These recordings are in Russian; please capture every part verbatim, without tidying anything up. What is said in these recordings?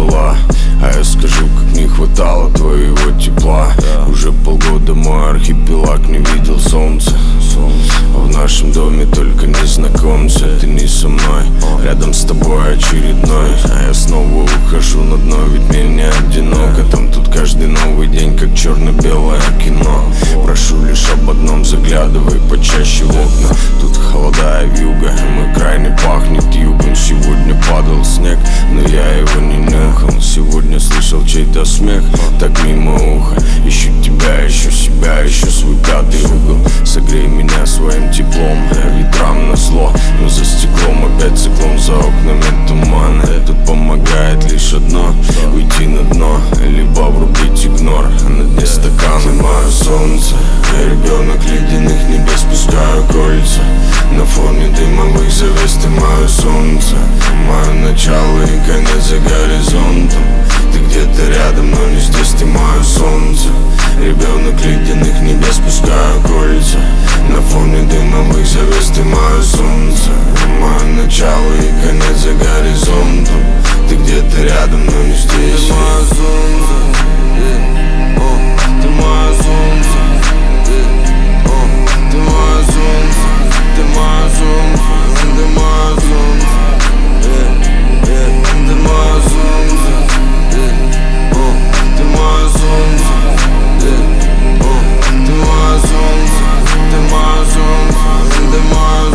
была. А я скажу, как не хватало твоего тепла. Уже полгода мой архипелаг не видел солнца. А в нашем доме только незнакомцы. Ты не со мной, рядом с тобой очередной. А я снова ухожу на дно, ведь мне не одиноко. Там тут каждый новый день, как черно-белое кино. Прошу лишь об одном, заглядывай почаще в окна. Тут холода и вьюга, мой край не пахнет югом. Сегодня падал снег, но я его не нюхал. Сегодня слышал чей-то смех, так мимо уха. Ищу тебя, ищу себя, ищу свой пятый угол. Согрей меня своим теплом, ветрам назло. Но за стеклом опять циклон, за окнами туман. Тут помогает лишь одно, уйти на дно, либо врубить игнор. На дне стакана мое солнце, я ребенок ледяных небес, пускаю кольца. На фоне дымовых завес ты мое солнце, мое начало и конец за горизонтом. Ты где-то рядом, но не здесь, ты мое солнце. Ребенок ледяных небес, пускаю кольца. На фоне дымовых завес ты мое солнце, мое начало и конец за горизонтом. Ты где-то рядом, но не здесь. Ты мое солнце, ты мое солнце, ты мое солнце, ты мое солнце, ты мое солнце, ты мое солнце, ты мое солнце, ты мое солнце, ты мое солнце, ты мое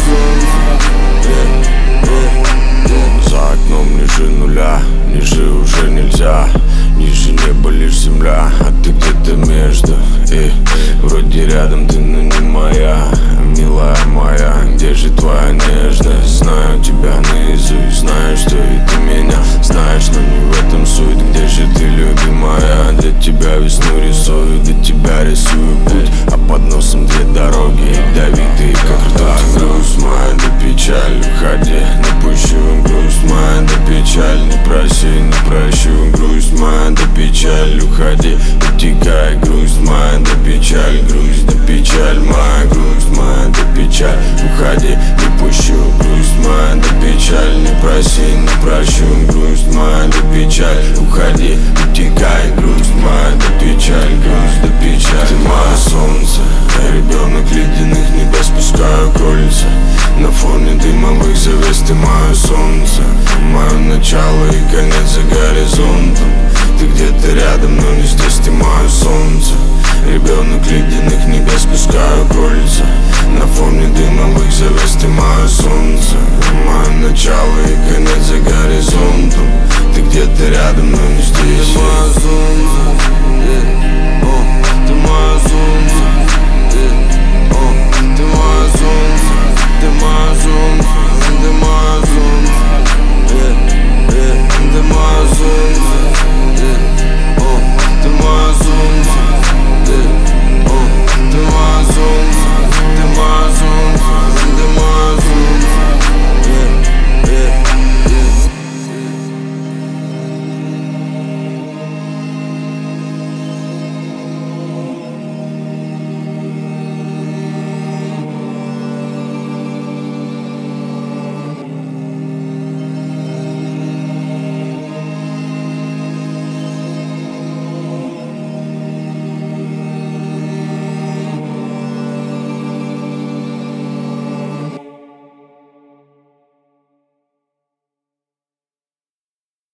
солнце. За окном ниже нуля, ниже уже нельзя. Ниже неба лишь земля, а ты где-то между. И вроде рядом ты, но не моя, милая моя. Где же твоя нежность? Знаю тебя наизусть, знаю, что и ты меня знаешь, но не в этом суть. Где же ты, любимая? Для тебя весну рисую, для тебя рисую путь. А под носом две дороги, ядовитые, как ртуть. Грусть моя, да печаль, уходи, не пущу. Грусть моя, да печаль, не проси, не прощу. Грусть моя, да печаль, уходи, утекай. Грусть моя, да печаль, грусть, да печаль моя. Грусть моя, да печаль, уходи, не пущу. Грусть моя, да печаль, не проси, не прощу. Грусть моя, да печаль, уходи, утекай. Грусть моя, да печаль, грусть, да печаль. Ты мое солнце, я ребенок ледяных небес, пускаю кольца. На фоне дымовых завес ты мое солнце, мое начало и конец за горизонтом. Ты где-то рядом, но не здесь, ты мое солнце. Ребенок ледяных небес, пускаю кольца. На фоне дымовых завес ты мое солнце, мое начало и конец за горизонтом. Ты где-то рядом, но не здесь. Ты мое солнце.